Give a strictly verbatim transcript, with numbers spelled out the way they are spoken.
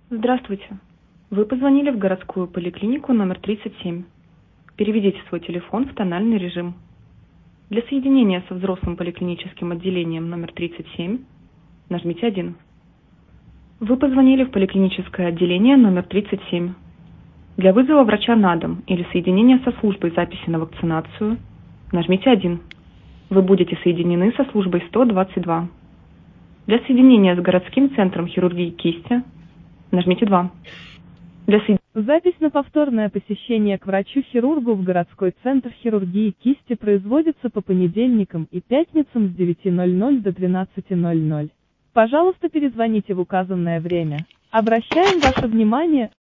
Здравствуйте. Вы позвонили в городскую поликлинику номер тридцать семь. Переведите свой телефон в тональный режим. Для соединения со взрослым поликлиническим отделением номер тридцать семь нажмите один. Вы позвонили в поликлиническое отделение номер тридцать семь. Для вызова врача на дом или соединения со службой записи на вакцинацию нажмите один. Вы будете соединены со службой сто двадцать два. Для соединения с городским центром хирургии кисти нажмите два. Для соединения... Запись на повторное посещение к врачу-хирургу в городской центр хирургии кисти производится по понедельникам и пятницам с девяти ноль-ноль до двенадцати ноль-ноль. Пожалуйста, перезвоните в указанное время. Обращаем ваше внимание,